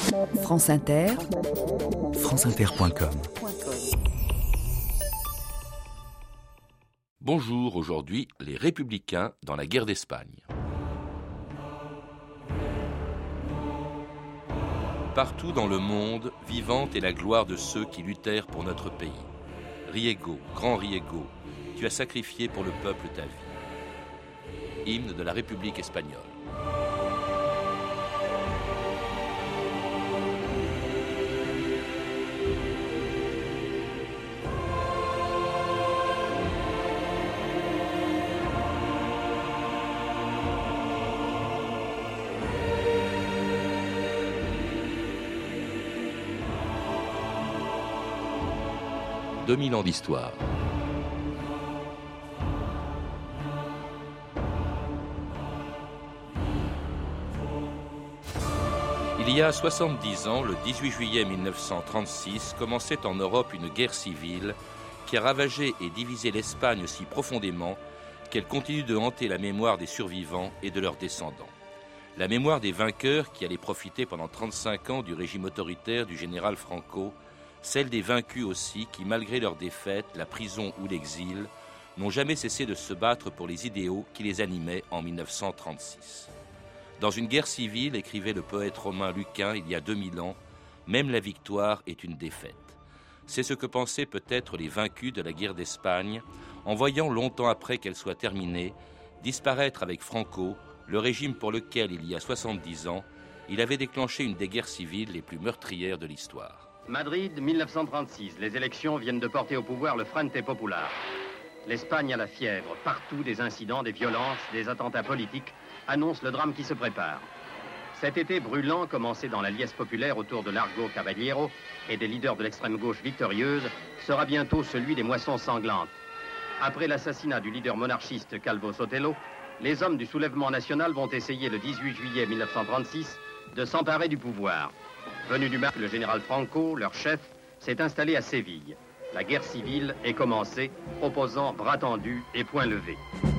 France Inter, franceinter.com. Bonjour, aujourd'hui, les Républicains dans la guerre d'Espagne. Partout dans le monde, vivante est la gloire de ceux qui luttèrent pour notre pays. Riego, grand Riego, tu as sacrifié pour le peuple ta vie. Hymne de la République espagnole. « 2000 ans d'histoire. Il y a 70 ans, le 18 juillet 1936, commençait en Europe une guerre civile qui a ravagé et divisé l'Espagne si profondément qu'elle continue de hanter la mémoire des survivants et de leurs descendants. La mémoire des vainqueurs qui allaient profiter pendant 35 ans du régime autoritaire du général Franco, celle des vaincus aussi qui, malgré leur défaite, la prison ou l'exil, n'ont jamais cessé de se battre pour les idéaux qui les animaient en 1936. Dans une guerre civile, écrivait le poète romain Lucain il y a 2000 ans, même la victoire est une défaite. C'est ce que pensaient peut-être les vaincus de la guerre d'Espagne, en voyant longtemps après qu'elle soit terminée, disparaître avec Franco, le régime pour lequel, il y a 70 ans, il avait déclenché une des guerres civiles les plus meurtrières de l'histoire. Madrid, 1936. Les élections viennent de porter au pouvoir le Frente Popular. L'Espagne a la fièvre. Partout, des incidents, des violences, des attentats politiques annoncent le drame qui se prépare. Cet été brûlant, commencé dans la liesse populaire autour de Largo Caballero et des leaders de l'extrême gauche victorieuse, sera bientôt celui des moissons sanglantes. Après l'assassinat du leader monarchiste Calvo Sotelo, les hommes du soulèvement national vont essayer le 18 juillet 1936 de s'emparer du pouvoir. Venu du Maroc, le général Franco, leur chef, s'est installé à Séville. La guerre civile est commencée, opposant bras tendus et poings levés.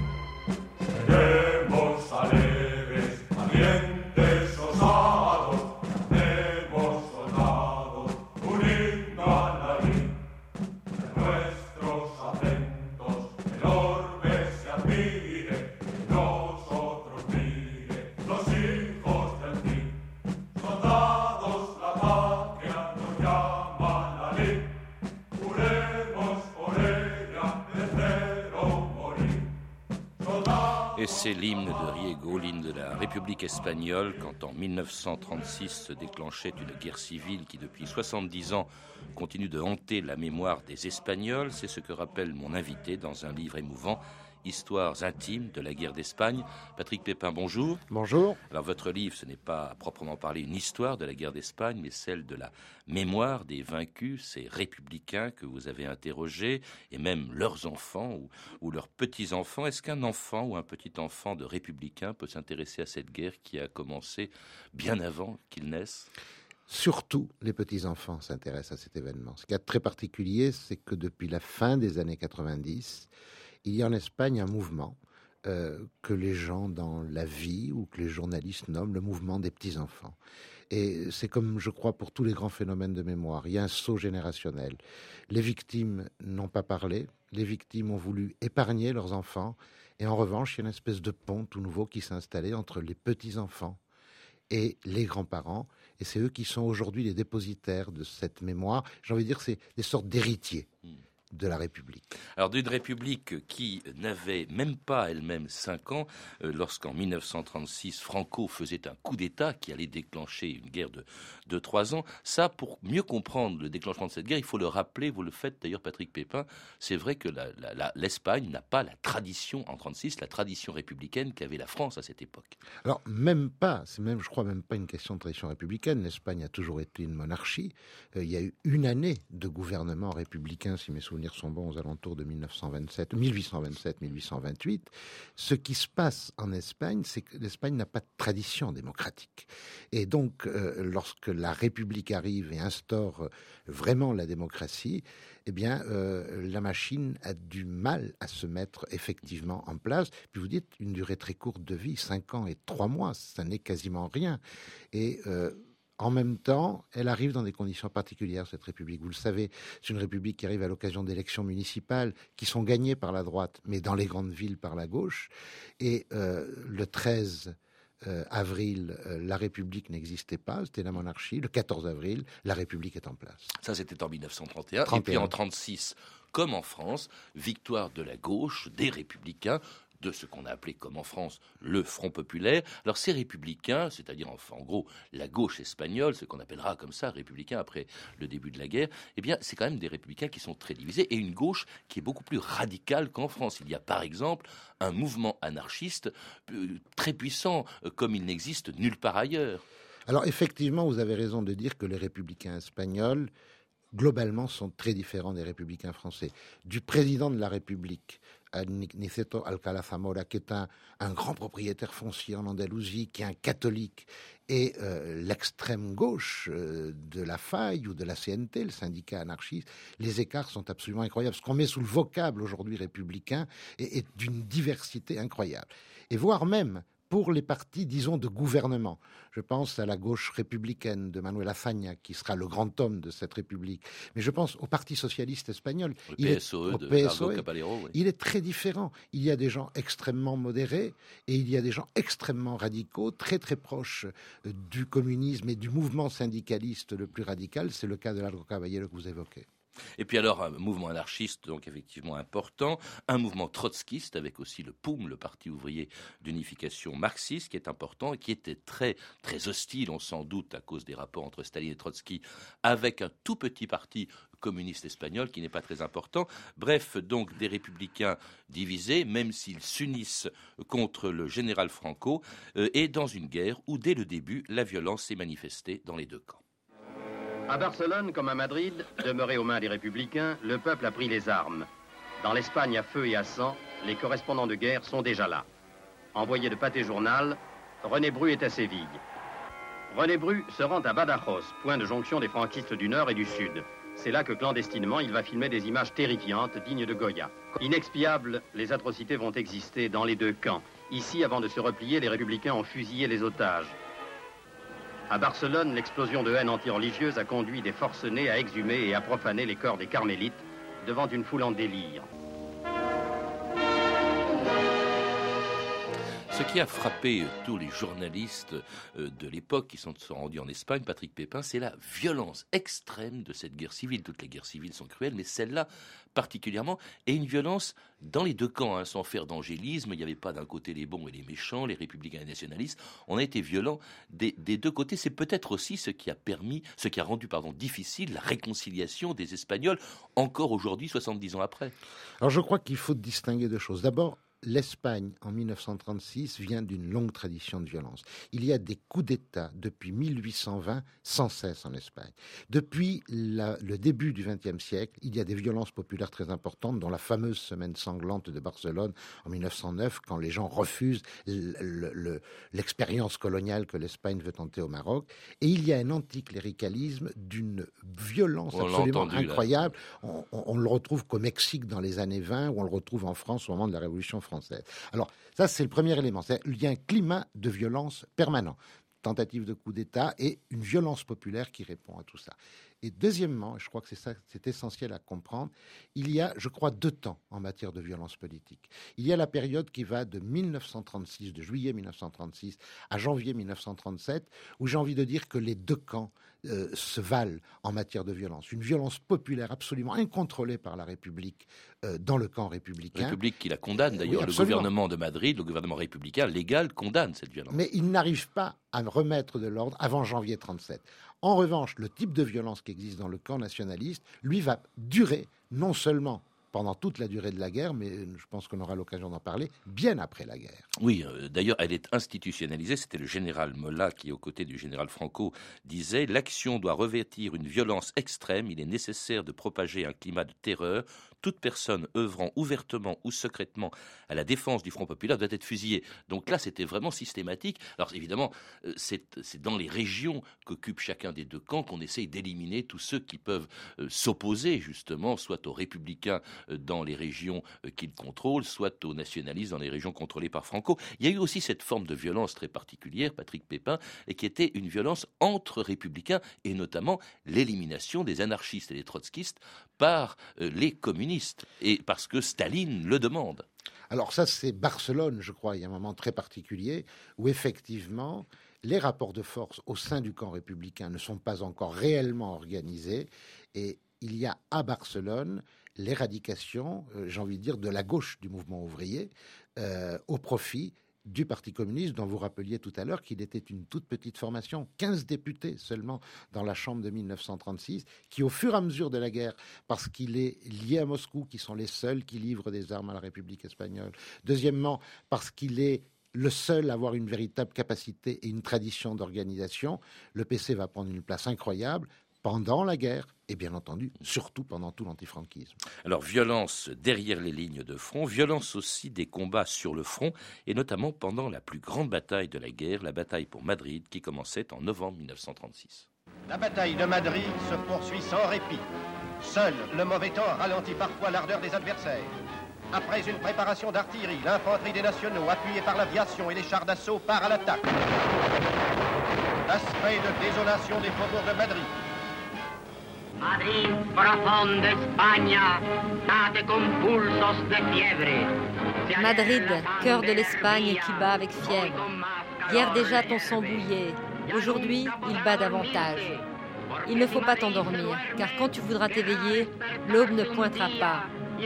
Et c'est l'hymne de Riego, l'hymne de la République espagnole, quand en 1936 se déclenchait une guerre civile qui depuis 70 ans continue de hanter la mémoire des Espagnols. C'est ce que rappelle mon invité dans un livre émouvant, Histoires intimes de la guerre d'Espagne. Patrick Pépin, bonjour. Bonjour. Alors votre livre, ce n'est pas à proprement parler une histoire de la guerre d'Espagne, mais celle de la mémoire des vaincus, ces républicains que vous avez interrogés, et même leurs enfants ou leurs petits-enfants. Est-ce qu'un enfant ou un petit-enfant de républicain peut s'intéresser à cette guerre qui a commencé bien avant qu'ils naissent ? Surtout, les petits-enfants s'intéressent à cet événement. Ce qui est très particulier, c'est que depuis la fin des années 90, il y a en Espagne un mouvement que les gens dans la vie ou que les journalistes nomment le mouvement des petits-enfants. Et c'est comme, je crois, pour tous les grands phénomènes de mémoire. Il y a un saut générationnel. Les victimes n'ont pas parlé. Les victimes ont voulu épargner leurs enfants. Et en revanche, il y a une espèce de pont tout nouveau qui s'est installé entre les petits-enfants et les grands-parents. Et c'est eux qui sont aujourd'hui les dépositaires de cette mémoire. J'ai envie de dire, c'est des sortes d'héritiers de la République. Alors d'une République qui n'avait même pas elle-même 5 ans, lorsqu'en 1936, Franco faisait un coup d'État qui allait déclencher une guerre de 3 ans. Ça, pour mieux comprendre le déclenchement de cette guerre, il faut le rappeler, vous le faites d'ailleurs Patrick Pépin, c'est vrai que l'Espagne n'a pas la tradition, en 1936, la tradition républicaine qu'avait la France à cette époque. Alors même pas, c'est même, je crois même pas une question de tradition républicaine. L'Espagne a toujours été une monarchie. Il y a eu une année de gouvernement républicain, si mes souvenirs sont bons, aux alentours de 1827-1828. Ce qui se passe en Espagne, c'est que l'Espagne n'a pas de tradition démocratique. Et donc, lorsque la République arrive et instaure vraiment la démocratie, eh bien, la machine a du mal à se mettre effectivement en place. Puis vous dites, une durée très courte de vie, 5 ans et 3 mois, ça n'est quasiment rien. Et En même temps, elle arrive dans des conditions particulières, cette République. Vous le savez, c'est une République qui arrive à l'occasion d'élections municipales qui sont gagnées par la droite, mais dans les grandes villes par la gauche. Et le 13 avril, la République n'existait pas, c'était la monarchie. Le 14 avril, la République est en place. Ça, c'était en 1931. Et puis en 1936, comme en France, victoire de la gauche, des Républicains, de ce qu'on a appelé, comme en France, le Front populaire. Alors ces républicains, c'est-à-dire en gros la gauche espagnole, ce qu'on appellera comme ça républicains après le début de la guerre, eh bien c'est quand même des républicains qui sont très divisés et une gauche qui est beaucoup plus radicale qu'en France. Il y a par exemple un mouvement anarchiste très puissant, comme il n'existe nulle part ailleurs. Alors effectivement, vous avez raison de dire que les républicains espagnols globalement, sont très différents des républicains français. Du président de la République, Niceto Alcalá Zamora, qui est un grand propriétaire foncier en Andalousie, qui est un catholique, et l'extrême gauche de la FAI ou de la CNT, le syndicat anarchiste, les écarts sont absolument incroyables. Ce qu'on met sous le vocable aujourd'hui républicain est d'une diversité incroyable. Et voire même pour les partis, disons, de gouvernement. Je pense à la gauche républicaine de Manuel Azaña, qui sera le grand homme de cette République. Mais je pense au Parti socialiste espagnol. Le PSOE de Largo Caballero. Oui. Il est très différent. Il y a des gens extrêmement modérés et il y a des gens extrêmement radicaux, très très proches du communisme et du mouvement syndicaliste le plus radical. C'est le cas de Largo Caballero que vous évoquez. Et puis alors un mouvement anarchiste donc effectivement important, un mouvement trotskiste avec aussi le POUM, le Parti ouvrier d'unification marxiste, qui est important et qui était très très hostile, on s'en doute à cause des rapports entre Staline et Trotsky, avec un tout petit parti communiste espagnol qui n'est pas très important. Bref, donc des républicains divisés, même s'ils s'unissent contre le général Franco, et dans une guerre où dès le début la violence s'est manifestée dans les deux camps. À Barcelone, comme à Madrid, demeuré aux mains des Républicains, le peuple a pris les armes. Dans l'Espagne à feu et à sang, les correspondants de guerre sont déjà là. Envoyé de Pathé Journal, René Bru est à Séville. René Bru se rend à Badajoz, point de jonction des franquistes du Nord et du Sud. C'est là que clandestinement, il va filmer des images terrifiantes dignes de Goya. Inexpiables, les atrocités vont exister dans les deux camps. Ici, avant de se replier, les Républicains ont fusillé les otages. À Barcelone, l'explosion de haine anti-religieuse a conduit des forcenés à exhumer et à profaner les corps des carmélites devant une foule en délire. Ce qui a frappé tous les journalistes de l'époque qui sont rendus en Espagne, Patrick Pépin, c'est la violence extrême de cette guerre civile. Toutes les guerres civiles sont cruelles, mais celle-là particulièrement, et une violence dans les deux camps, sans faire d'angélisme. Il n'y avait pas d'un côté les bons et les méchants, les républicains et les nationalistes. On a été violents des deux côtés. C'est peut-être aussi ce qui a rendu difficile la réconciliation des Espagnols, encore aujourd'hui, 70 ans après. Alors je crois qu'il faut distinguer deux choses. D'abord, l'Espagne, en 1936, vient d'une longue tradition de violence. Il y a des coups d'État depuis 1820 sans cesse en Espagne. Depuis le début du XXe siècle, il y a des violences populaires très importantes, dont la fameuse semaine sanglante de Barcelone en 1909, quand les gens refusent l'expérience coloniale que l'Espagne veut tenter au Maroc. Et il y a un anticléricalisme d'une violence absolument incroyable. On le retrouve qu'au Mexique dans les années 20, ou on le retrouve en France au moment de la Révolution française. Alors, ça, c'est le premier élément. Il y a un climat de violence permanent. Tentative de coup d'État et une violence populaire qui répond à tout ça. Et deuxièmement, je crois que c'est essentiel à comprendre, il y a, je crois, deux temps en matière de violence politique. Il y a la période qui va de 1936, de juillet 1936 à janvier 1937, où j'ai envie de dire que les deux camps se valent en matière de violence. Une violence populaire absolument incontrôlée par la République dans le camp républicain. République qui la condamne d'ailleurs. Oui, le gouvernement de Madrid, le gouvernement républicain légal condamne cette violence. Mais il n'arrive pas à remettre de l'ordre avant janvier 1937. En revanche, le type de violence qui existe dans le camp nationaliste, lui, va durer non seulement pendant toute la durée de la guerre, mais je pense qu'on aura l'occasion d'en parler, bien après la guerre. Oui, d'ailleurs, elle est institutionnalisée. C'était le général Mola qui, aux côtés du général Franco, disait « L'action doit revêtir une violence extrême. Il est nécessaire de propager un climat de terreur. Toute personne œuvrant ouvertement ou secrètement à la défense du Front populaire doit être fusillée. » Donc là, c'était vraiment systématique. Alors évidemment, c'est dans les régions qu'occupe chacun des deux camps qu'on essaye d'éliminer tous ceux qui peuvent s'opposer justement, soit aux républicains dans les régions qu'il contrôle, soit aux nationalistes dans les régions contrôlées par Franco. Il y a eu aussi cette forme de violence très particulière, Patrick Pépin, et qui était une violence entre républicains, et notamment l'élimination des anarchistes et des trotskistes par les communistes, et parce que Staline le demande. Alors ça, c'est Barcelone, je crois. Il y a un moment très particulier où effectivement, les rapports de force au sein du camp républicain ne sont pas encore réellement organisés. Et il y a à Barcelone l'éradication, j'ai envie de dire, de la gauche du mouvement ouvrier au profit du Parti communiste, dont vous rappeliez tout à l'heure qu'il était une toute petite formation, 15 députés seulement dans la Chambre de 1936, qui au fur et à mesure de la guerre, parce qu'il est lié à Moscou, qui sont les seuls qui livrent des armes à la République espagnole. Deuxièmement, parce qu'il est le seul à avoir une véritable capacité et une tradition d'organisation, le PC va prendre une place incroyable pendant la guerre et bien entendu, surtout pendant tout l'antifranquisme. Alors, violence derrière les lignes de front, violence aussi des combats sur le front, et notamment pendant la plus grande bataille de la guerre, la bataille pour Madrid, qui commençait en novembre 1936. La bataille de Madrid se poursuit sans répit. Seul le mauvais temps ralentit parfois l'ardeur des adversaires. Après une préparation d'artillerie, l'infanterie des nationaux, appuyée par l'aviation et les chars d'assaut, part à l'attaque. Aspect de désolation des faubourgs de Madrid. Madrid, profonde España, late con pulsos de fiebre. Madrid, cœur de l'Espagne qui bat avec fièvre. Hier déjà ton sang bouillait, aujourd'hui il bat davantage. Il ne faut pas t'endormir, car quand tu voudras t'éveiller, l'aube ne pointera pas.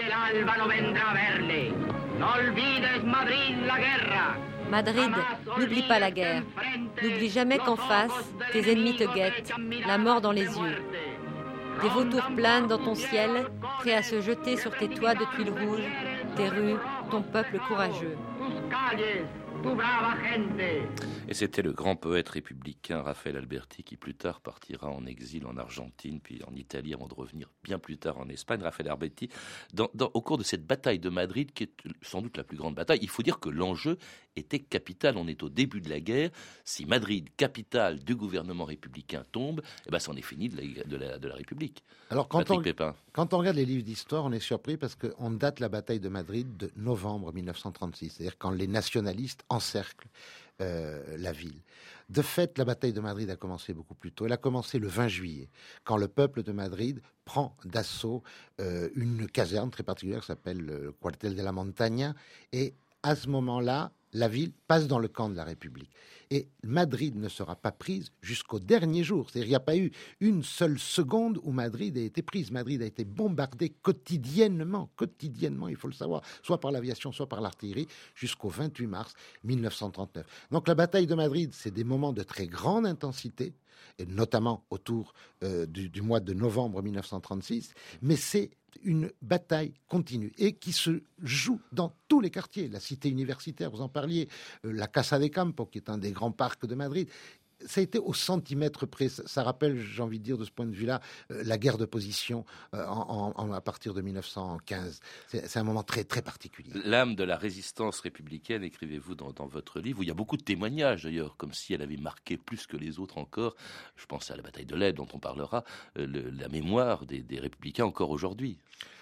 Madrid, n'oublie pas la guerre. N'oublie jamais qu'en face, tes ennemis te guettent, la mort dans les yeux. Des vautours planent dans ton ciel, prêts à se jeter sur tes toits de tuiles rouges, tes rues, ton peuple courageux. Et c'était le grand poète républicain Raphaël Alberti qui plus tard partira en exil en Argentine, puis en Italie, avant de revenir bien plus tard en Espagne. Raphaël Alberti, au cours de cette bataille de Madrid, qui est sans doute la plus grande bataille, il faut dire que l'enjeu était capital. On est au début de la guerre. Si Madrid, capitale du gouvernement républicain, tombe, eh ben, c'en est fini de la République. Alors, quand on regarde les livres d'histoire, on est surpris parce qu'on date la bataille de Madrid de novembre 1936, c'est-à-dire quand les nationalistes encerclent la ville. De fait, la bataille de Madrid a commencé beaucoup plus tôt. Elle a commencé le 20 juillet, quand le peuple de Madrid prend d'assaut une caserne très particulière qui s'appelle le Cuartel de la Montaña, et à ce moment-là, la ville passe dans le camp de la République. Et Madrid ne sera pas prise jusqu'au dernier jour. C'est-à-dire qu'il n'y a pas eu une seule seconde où Madrid a été prise. Madrid a été bombardée quotidiennement, il faut le savoir, soit par l'aviation, soit par l'artillerie, jusqu'au 28 mars 1939. Donc la bataille de Madrid, c'est des moments de très grande intensité, et notamment autour du mois de novembre 1936, mais c'est une bataille continue et qui se joue dans tous les quartiers. La cité universitaire, vous en parliez, la Casa de Campo, qui est un des grands parcs de Madrid. Ça a été au centimètre près. Ça rappelle, j'ai envie de dire, de ce point de vue-là, la guerre de position à partir de 1915. C'est un moment très, très particulier. L'âme de la résistance républicaine, écrivez-vous dans votre livre, où il y a beaucoup de témoignages d'ailleurs, comme si elle avait marqué plus que les autres encore. Je pense à la bataille de l'Aisne, dont on parlera, la mémoire des républicains encore aujourd'hui.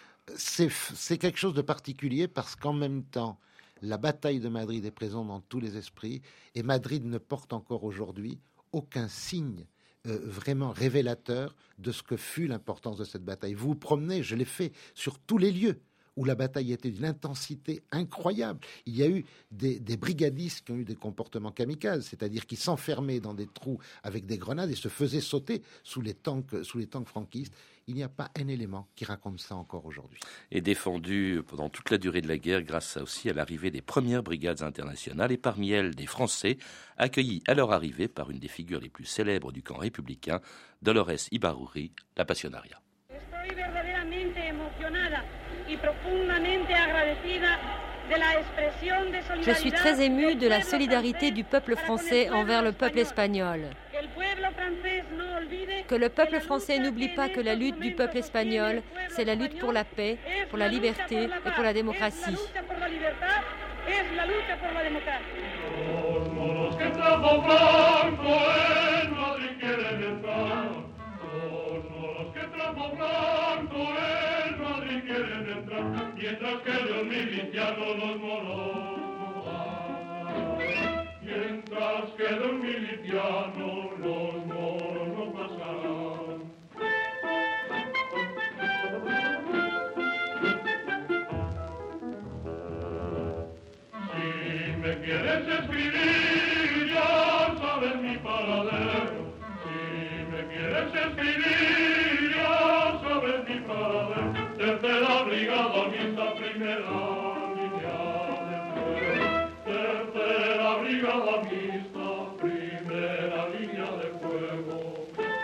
C'est quelque chose de particulier parce qu'en même temps, la bataille de Madrid est présente dans tous les esprits et Madrid ne porte encore aujourd'hui aucun signe vraiment révélateur de ce que fut l'importance de cette bataille. Vous vous promenez, je l'ai fait, sur tous les lieux où la bataille était d'une intensité incroyable. Il y a eu des brigadistes qui ont eu des comportements kamikazes, c'est-à-dire qui s'enfermaient dans des trous avec des grenades et se faisaient sauter sous les tanks franquistes. Il n'y a pas un élément qui raconte ça encore aujourd'hui. Et défendu pendant toute la durée de la guerre grâce aussi à l'arrivée des premières brigades internationales et parmi elles des Français, accueillis à leur arrivée par une des figures les plus célèbres du camp républicain, Dolores Ibarruri, la Pasionaria. Je suis très émue de la solidarité du peuple français envers le peuple espagnol. Que le peuple français n'oublie pas que la lutte du peuple espagnol, c'est la lutte pour la paix, pour la liberté et pour la démocratie. quieren entrar, mientras que los milicianos los moros no pasan. Mientras que los milicianos los moros no pasarán. Si me quieres escribir, ya sabes mi paradero. Si me quieres escribir, ya sabes mi paradero. Tercera brigada, misa, primera línea de fuego. Tercera brigada, misa, primera línea de fuego.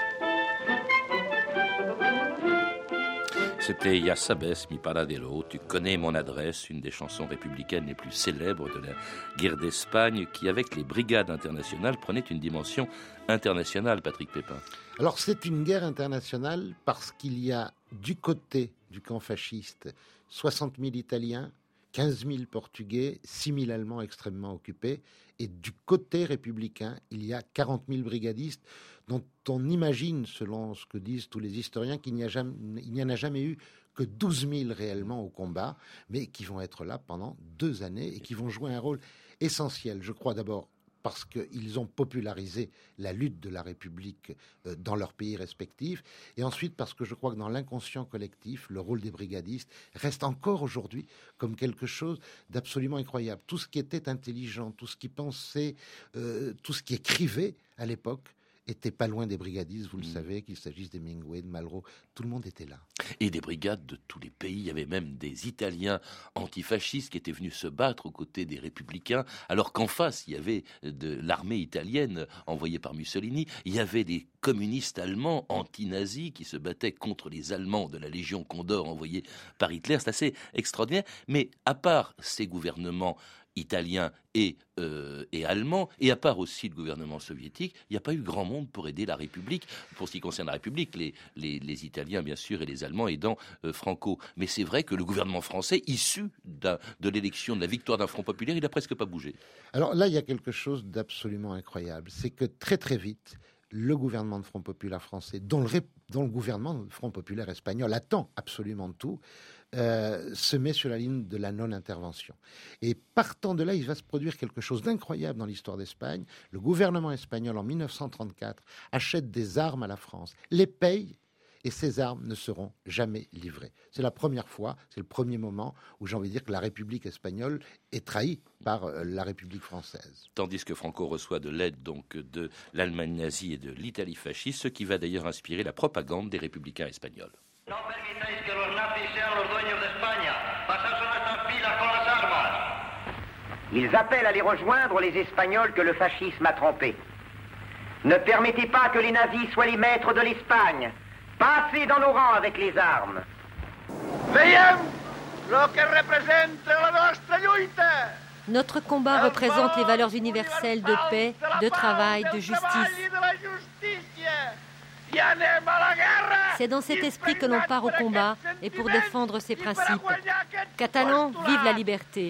C'était Ya sabes mi paradero, tu connais mon adresse, une des chansons républicaines les plus célèbres de la guerre d'Espagne, qui avec les brigades internationales prenait une dimension internationale, Patrick Pépin. Alors c'est une guerre internationale parce qu'il y a du côté du camp fasciste 60 000 Italiens, 15 000 Portugais, 6 000 Allemands extrêmement occupés, et du côté républicain, il y a 40 000 brigadistes dont on imagine, selon ce que disent tous les historiens, qu'il n'y en a jamais eu que 12 000 réellement au combat, mais qui vont être là pendant 2 années et qui vont jouer un rôle essentiel. Je crois d'abord parce qu'ils ont popularisé la lutte de la République dans leurs pays respectifs, et ensuite parce que je crois que dans l'inconscient collectif, le rôle des brigadistes reste encore aujourd'hui comme quelque chose d'absolument incroyable. Tout ce qui était intelligent, tout ce qui pensait, tout ce qui écrivait à l'époque, était pas loin des brigadistes, vous le savez, qu'il s'agisse des Minguet, de Malraux, tout le monde était là. Et des brigades de tous les pays, il y avait même des Italiens antifascistes qui étaient venus se battre aux côtés des républicains, alors qu'en face, il y avait de l'armée italienne envoyée par Mussolini, il y avait des communistes allemands anti-nazis qui se battaient contre les Allemands de la Légion Condor envoyée par Hitler. C'est assez extraordinaire, mais à part ces gouvernements italiens et allemands, et à part aussi le gouvernement soviétique, il n'y a pas eu grand monde pour aider la République. Pour ce qui concerne la République, les Italiens, bien sûr, et les Allemands aidant Franco. Mais c'est vrai que le gouvernement français, issu de l'élection, de la victoire d'un Front populaire, il n'a presque pas bougé. Alors là, il y a quelque chose d'absolument incroyable. C'est que très très vite, le gouvernement de Front populaire français, dont le gouvernement de Front populaire espagnol attend absolument tout, se met sur la ligne de la non-intervention. Et partant de là, il va se produire quelque chose d'incroyable dans l'histoire d'Espagne. Le gouvernement espagnol, en 1934, achète des armes à la France, les paye, et ces armes ne seront jamais livrées. C'est la première fois, c'est le premier moment où j'ai envie de dire que la République espagnole est trahie par la République française. Tandis que Franco reçoit de l'aide donc de l'Allemagne nazie et de l'Italie fasciste, ce qui va d'ailleurs inspirer la propagande des républicains espagnols. No permitáis que los nazis sean los dueños de España. Pasaos a nuestras filas con las armas. Ils appellent à les rejoindre les Espagnols que le fascisme a trompés. Ne permettez pas que les nazis soient les maîtres de l'Espagne. Passez dans nos rangs avec les armes. Veiem lo que representa la nostra lluita. Notre combat représente les valeurs universelles de paix, de travail, de justice. C'est dans cet esprit que l'on part au combat et pour défendre ses principes. Catalans, vive la liberté!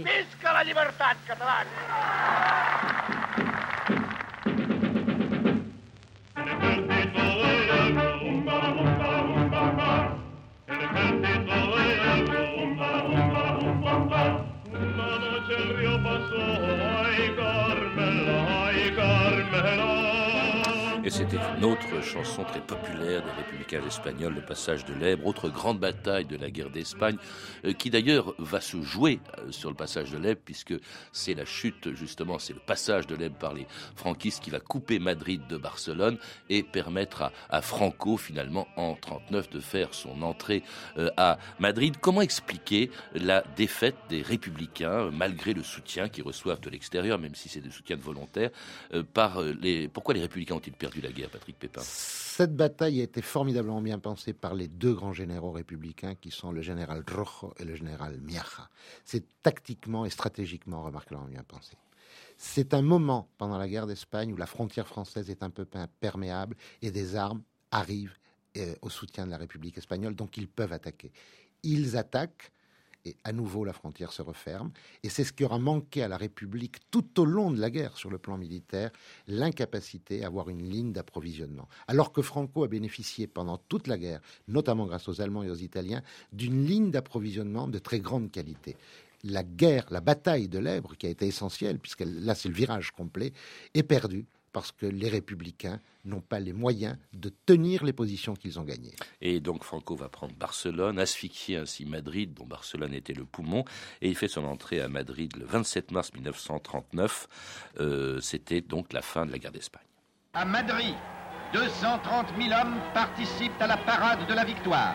Et c'était une autre chanson très populaire des républicains espagnols, le passage de l'Èbre, autre grande bataille de la guerre d'Espagne, qui d'ailleurs va se jouer sur le passage de l'Èbre, puisque c'est la chute, justement, c'est le passage de l'Èbre par les franquistes qui va couper Madrid de Barcelone et permettre à Franco, finalement, en 1939, de faire son entrée à Madrid. Comment expliquer la défaite des républicains, malgré le soutien qu'ils reçoivent de l'extérieur, même si c'est des soutiens volontaires, pourquoi les républicains ont-ils perdu la guerre, Patrick Pépin? Cette bataille a été formidablement bien pensée par les deux grands généraux républicains qui sont le général Rojo et le général Miaja. C'est tactiquement et stratégiquement remarquablement bien pensé. C'est un moment pendant la guerre d'Espagne où la frontière française est un peu perméable et des armes arrivent au soutien de la République espagnole, donc ils peuvent attaquer. Ils attaquent Et à nouveau, la frontière se referme. Et c'est ce qui aura manqué à la République tout au long de la guerre sur le plan militaire, l'incapacité à avoir une ligne d'approvisionnement. Alors que Franco a bénéficié pendant toute la guerre, notamment grâce aux Allemands et aux Italiens, d'une ligne d'approvisionnement de très grande qualité. La guerre, la bataille de l'Èbre, qui a été essentielle, puisque là c'est le virage complet, est perdue parce que les républicains n'ont pas les moyens de tenir les positions qu'ils ont gagnées. Et donc Franco va prendre Barcelone, asphyxier ainsi Madrid, dont Barcelone était le poumon, et il fait son entrée à Madrid le 27 mars 1939. C'était donc la fin de la guerre d'Espagne. À Madrid, 230 000 hommes participent à la parade de la victoire.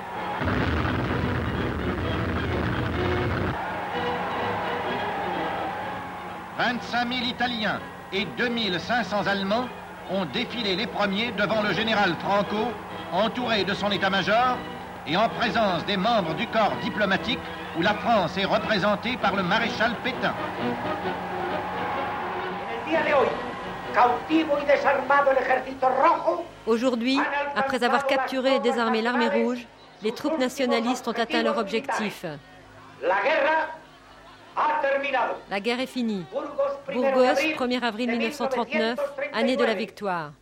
« 25 000 Italiens et 2500 Allemands ont défilé les premiers devant le général Franco, entouré de son état-major et en présence des membres du corps diplomatique où la France est représentée par le maréchal Pétain. Aujourd'hui, après avoir capturé et désarmé l'armée rouge, les troupes nationalistes ont atteint leur objectif. La guerre est finie. Burgos, 1er avril 1939, année de la victoire.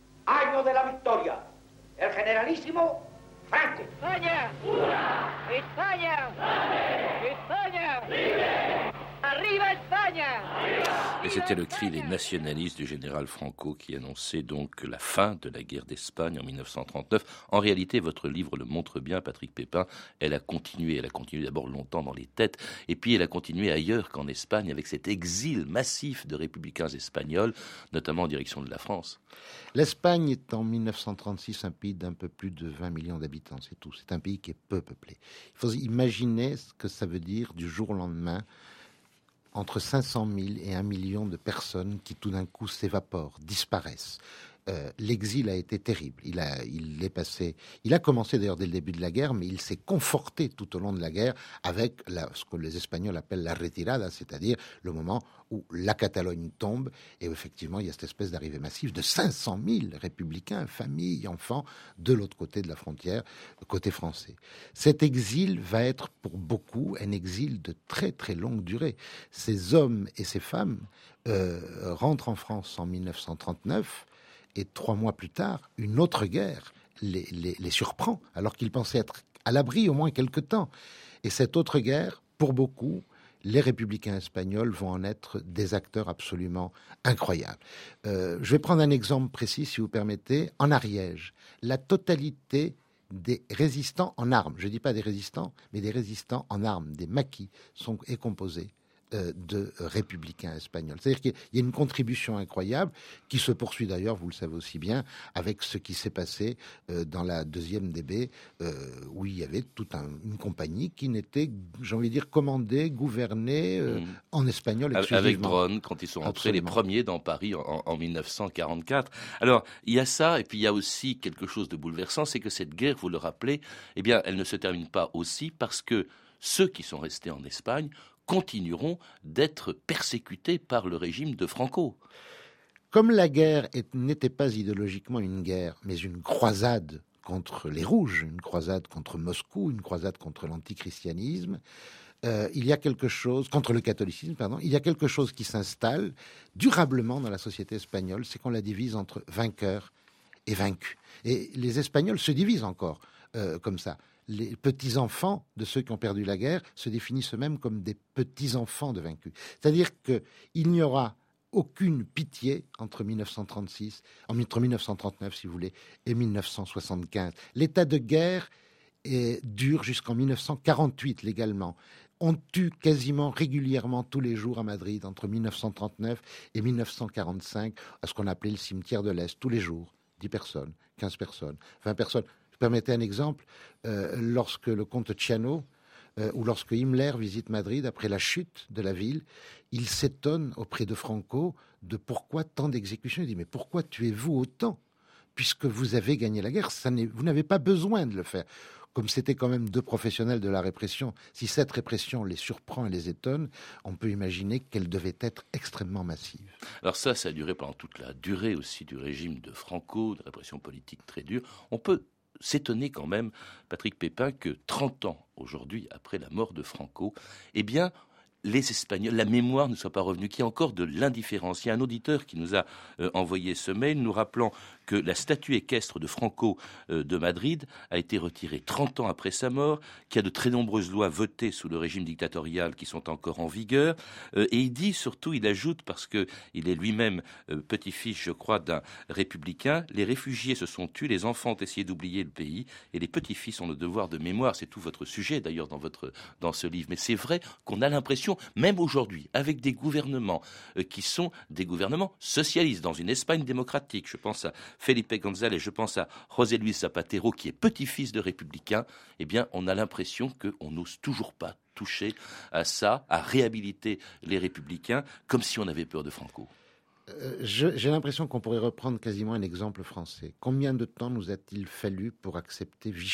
Et c'était le cri des nationalistes du général Franco qui annonçait donc la fin de la guerre d'Espagne en 1939. En réalité, votre livre le montre bien, Patrick Pépin. Elle a continué d'abord longtemps dans les têtes, et puis elle a continué ailleurs qu'en Espagne, avec cet exil massif de républicains espagnols, notamment en direction de la France. L'Espagne est en 1936 un pays d'un peu plus de 20 millions d'habitants, c'est tout. C'est un pays qui est peu peuplé. Il faut imaginer ce que ça veut dire du jour au lendemain, entre 500 000 et 1 million de personnes qui tout d'un coup s'évaporent, disparaissent. L'exil a été terrible. Il a commencé d'ailleurs dès le début de la guerre, mais il s'est conforté tout au long de la guerre avec ce que les Espagnols appellent la retirada, c'est-à-dire le moment où la Catalogne tombe et où effectivement il y a cette espèce d'arrivée massive de 500 000 républicains, familles, enfants, de l'autre côté de la frontière, côté français. Cet exil va être pour beaucoup un exil de très très longue durée. Ces hommes et ces femmes rentrent en France en 1939. Et 3 mois plus tard, une autre guerre les surprend, alors qu'ils pensaient être à l'abri au moins quelque temps. Et cette autre guerre, pour beaucoup, les républicains espagnols vont en être des acteurs absolument incroyables. Je vais prendre un exemple précis, si vous permettez. En Ariège, la totalité des résistants en armes, je ne dis pas des résistants, mais des résistants en armes, des maquis, est composée de républicains espagnols. C'est-à-dire qu'il y a une contribution incroyable qui se poursuit d'ailleurs, vous le savez aussi bien, avec ce qui s'est passé dans la 2e DB, où il y avait toute une compagnie qui n'était, j'ai envie de dire, commandée, gouvernée en espagnol exclusivement. Avec Dron, quand ils sont entrés les premiers dans Paris en 1944. Alors, il y a ça, et puis il y a aussi quelque chose de bouleversant, c'est que cette guerre, vous le rappelez, eh bien, elle ne se termine pas aussi parce que ceux qui sont restés en Espagne continueront d'être persécutés par le régime de Franco. Comme la guerre n'était pas idéologiquement une guerre, mais une croisade contre les Rouges, une croisade contre Moscou, une croisade contre l'antichristianisme, il y a quelque chose, contre le catholicisme, pardon, il y a quelque chose qui s'installe durablement dans la société espagnole, c'est qu'on la divise entre vainqueurs et vaincus. Et les Espagnols se divisent encore comme ça. Les petits-enfants de ceux qui ont perdu la guerre se définissent eux-mêmes comme des petits-enfants de vaincus. C'est-à-dire qu'il n'y aura aucune pitié entre 1939, si vous voulez, et 1975. L'état de guerre dure jusqu'en 1948 légalement. On tue quasiment régulièrement tous les jours à Madrid entre 1939 et 1945 à ce qu'on appelait le cimetière de l'Est. Tous les jours, 10 personnes, 15 personnes, 20 personnes. Permettez un exemple, lorsque le comte Ciano ou lorsque Himmler visite Madrid après la chute de la ville, il s'étonne auprès de Franco de pourquoi tant d'exécutions. Il dit « Mais pourquoi tuez-vous autant puisque vous avez gagné la guerre ? Vous n'avez pas besoin de le faire. » Comme c'était quand même 2 professionnels de la répression, si cette répression les surprend et les étonne, on peut imaginer qu'elle devait être extrêmement massive. Alors ça a duré pendant toute la durée aussi du régime de Franco, de répression politique très dure. On peut s'étonner quand même, Patrick Pépin, que 30 ans aujourd'hui, après la mort de Franco, eh bien, les Espagnols, la mémoire ne soit pas revenue, qu'il y a encore de l'indifférence. Il y a un auditeur qui nous a envoyé ce mail nous rappelant que la statue équestre de Franco de Madrid a été retirée 30 ans après sa mort, qu'il y a de très nombreuses lois votées sous le régime dictatorial qui sont encore en vigueur. Et il dit surtout, il ajoute, parce qu'il est lui-même petit-fils, je crois, d'un républicain, les réfugiés se sont tus, les enfants ont essayé d'oublier le pays, et les petits-fils ont le devoir de mémoire. C'est tout votre sujet d'ailleurs dans ce livre. Mais c'est vrai qu'on a l'impression, même aujourd'hui, avec des gouvernements qui sont des gouvernements socialistes dans une Espagne démocratique, je pense à Felipe González, je pense à José Luis Zapatero, qui est petit-fils de républicain, eh bien, on a l'impression qu'on n'ose toujours pas toucher à ça, à réhabiliter les républicains, comme si on avait peur de Franco. J'ai l'impression qu'on pourrait reprendre quasiment un exemple français. Combien de temps nous a-t-il fallu pour accepter Vichy ?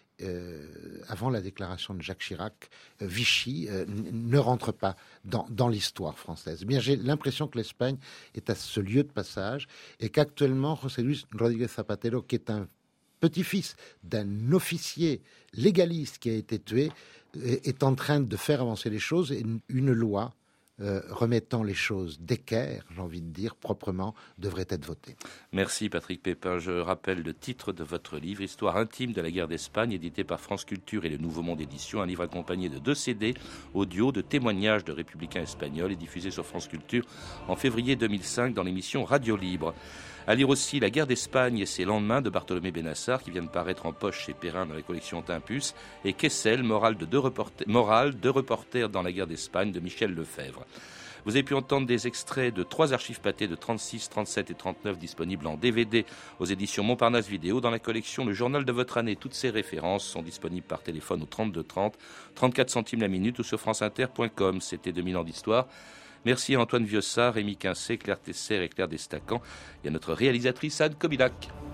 Avant la déclaration de Jacques Chirac, Vichy ne rentre pas dans l'histoire française. Eh bien, j'ai l'impression que l'Espagne est à ce lieu de passage et qu'actuellement, José Luis Rodríguez Zapatero, qui est un petit-fils d'un officier légaliste qui a été tué, est en train de faire avancer les choses et une loi remettant les choses d'équerre, j'ai envie de dire, proprement, devrait être votée. Merci Patrick Pépin. Je rappelle le titre de votre livre, Histoire intime de la guerre d'Espagne, édité par France Culture et le Nouveau Monde Édition, un livre accompagné de 2 CD audio de témoignages de républicains espagnols et diffusé sur France Culture en février 2005 dans l'émission Radio Libre. À lire aussi La guerre d'Espagne et ses lendemains de Bartholomé Benassar, qui vient de paraître en poche chez Perrin dans la collection Timpus, et Kessel, morale de deux reporters dans la guerre d'Espagne de Michel Lefebvre. Vous avez pu entendre des extraits de 3 archives pâtées de 36, 37 et 39 disponibles en DVD aux éditions Montparnasse Vidéo dans la collection Le Journal de votre année. Toutes ces références sont disponibles par téléphone au 32 30, 34 centimes la minute ou sur franceinter.com. C'était 2000 ans d'histoire. Merci à Antoine Viossard, Rémi Quincé, Claire Tesser et Claire Destacan et à notre réalisatrice Anne Kobilac.